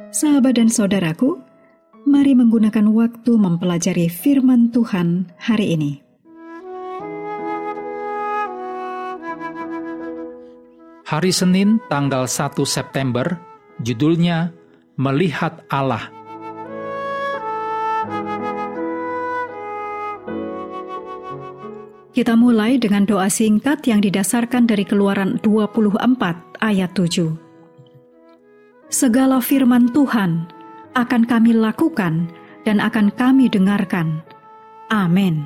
Sahabat dan saudaraku, mari menggunakan waktu mempelajari firman Tuhan hari ini. Hari Senin tanggal 1 September, judulnya Melihat Allah. Kita mulai dengan doa singkat yang didasarkan dari Keluaran 24 ayat 7. Segala firman Tuhan akan kami lakukan dan akan kami dengarkan. Amin.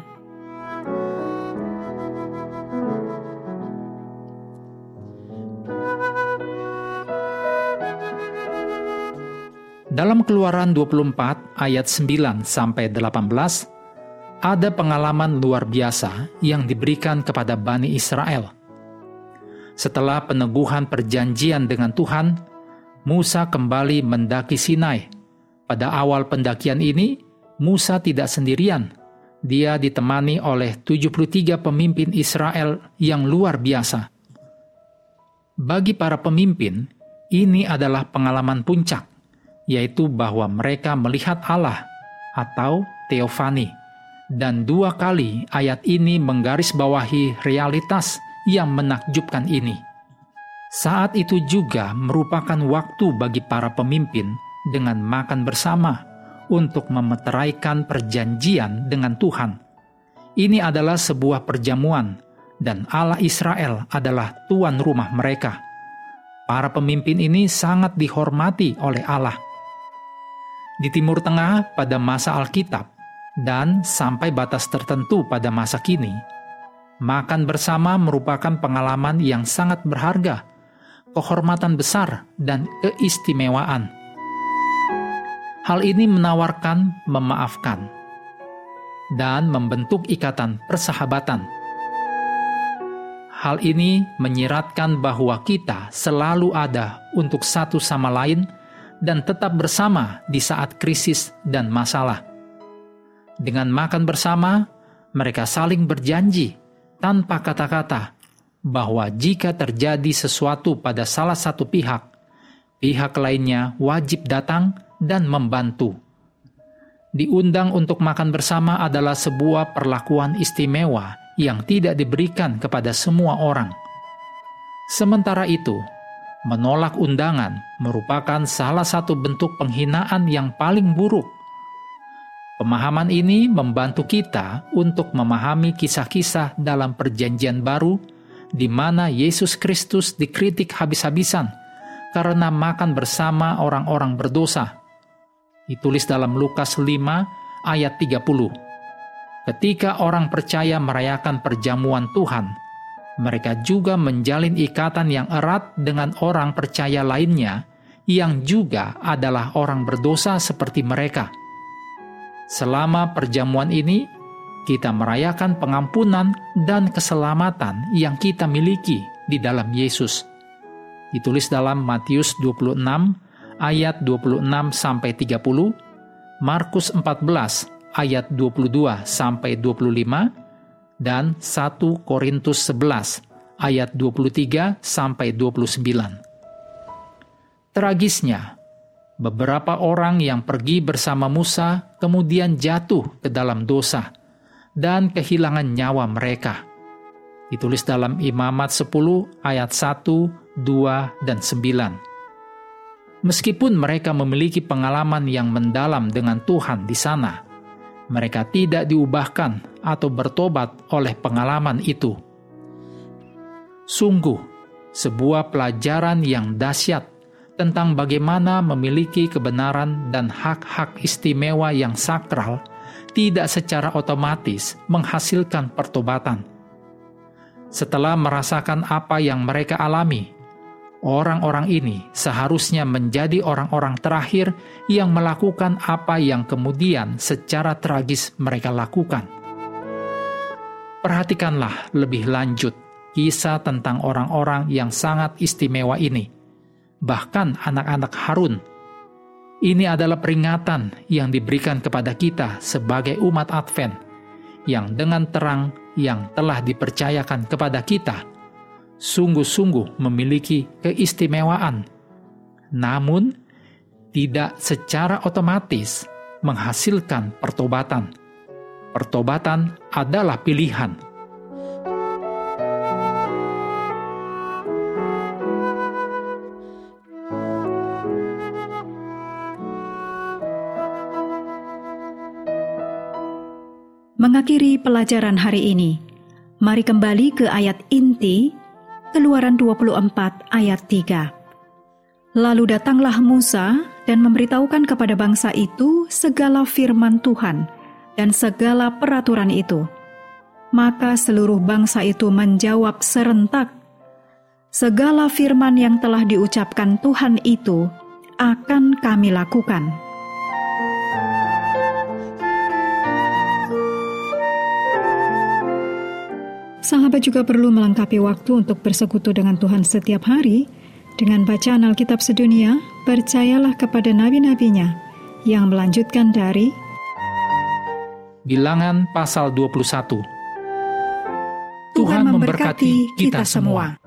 Dalam Keluaran 24 ayat 9 sampai 18, ada pengalaman luar biasa yang diberikan kepada Bani Israel. Setelah peneguhan perjanjian dengan Tuhan, Musa kembali mendaki Sinai. Pada awal pendakian ini, Musa tidak sendirian. Dia ditemani oleh 73 pemimpin Israel yang luar biasa. Bagi para pemimpin, ini adalah pengalaman puncak, yaitu bahwa mereka melihat Allah atau teofani. Dan 2 kali ayat ini menggarisbawahi realitas yang menakjubkan ini. Saat itu juga merupakan waktu bagi para pemimpin dengan makan bersama untuk memeteraikan perjanjian dengan Tuhan. Ini adalah sebuah perjamuan, dan Allah Israel adalah tuan rumah mereka. Para pemimpin ini sangat dihormati oleh Allah. Di Timur Tengah pada masa Alkitab, dan sampai batas tertentu pada masa kini, makan bersama merupakan pengalaman yang sangat berharga, kehormatan besar, dan keistimewaan. Hal ini menawarkan memaafkan dan membentuk ikatan persahabatan. Hal ini menyiratkan bahwa kita selalu ada untuk satu sama lain dan tetap bersama di saat krisis dan masalah. Dengan makan bersama, mereka saling berjanji tanpa kata-kata bahwa jika terjadi sesuatu pada salah satu pihak, pihak lainnya wajib datang dan membantu. Diundang untuk makan bersama adalah sebuah perlakuan istimewa yang tidak diberikan kepada semua orang. Sementara itu, menolak undangan merupakan salah satu bentuk penghinaan yang paling buruk. Pemahaman ini membantu kita untuk memahami kisah-kisah dalam Perjanjian Baru di mana Yesus Kristus dikritik habis-habisan karena makan bersama orang-orang berdosa. Ditulis dalam Lukas 5 ayat 30. Ketika orang percaya merayakan perjamuan Tuhan, mereka juga menjalin ikatan yang erat dengan orang percaya lainnya yang juga adalah orang berdosa seperti mereka. Selama perjamuan ini, kita merayakan pengampunan dan keselamatan yang kita miliki di dalam Yesus. Ditulis dalam Matius 26 ayat 26 sampai 30, Markus 14 ayat 22 sampai 25, dan 1 Korintus 11 ayat 23 sampai 29. Tragisnya, beberapa orang yang pergi bersama Musa kemudian jatuh ke dalam dosa dan kehilangan nyawa mereka. Ditulis dalam Imamat 10 ayat 1, 2, dan 9. Meskipun mereka memiliki pengalaman yang mendalam dengan Tuhan di sana, mereka tidak diubahkan atau bertobat oleh pengalaman itu. Sungguh, sebuah pelajaran yang dahsyat tentang bagaimana memiliki kebenaran dan hak-hak istimewa yang sakral tidak secara otomatis menghasilkan pertobatan. Setelah merasakan apa yang mereka alami, orang-orang ini seharusnya menjadi orang-orang terakhir yang melakukan apa yang kemudian secara tragis mereka lakukan. Perhatikanlah lebih lanjut kisah tentang orang-orang yang sangat istimewa ini, bahkan anak-anak Harun. Ini adalah peringatan yang diberikan kepada kita sebagai umat Advent, yang dengan terang yang telah dipercayakan kepada kita, sungguh-sungguh memiliki keistimewaan. Namun, tidak secara otomatis menghasilkan pertobatan. Pertobatan adalah pilihan. Mengakhiri pelajaran hari ini, mari kembali ke ayat inti, Keluaran 24 ayat 3. Lalu datanglah Musa dan memberitahukan kepada bangsa itu segala firman Tuhan dan segala peraturan itu. Maka seluruh bangsa itu menjawab serentak, segala firman yang telah diucapkan Tuhan itu akan kami lakukan. Sahabat juga perlu melengkapi waktu untuk bersekutu dengan Tuhan setiap hari dengan bacaan Alkitab sedunia. Percayalah kepada nabi-nabinya yang melanjutkan dari Bilangan pasal 21. Tuhan memberkati kita semua.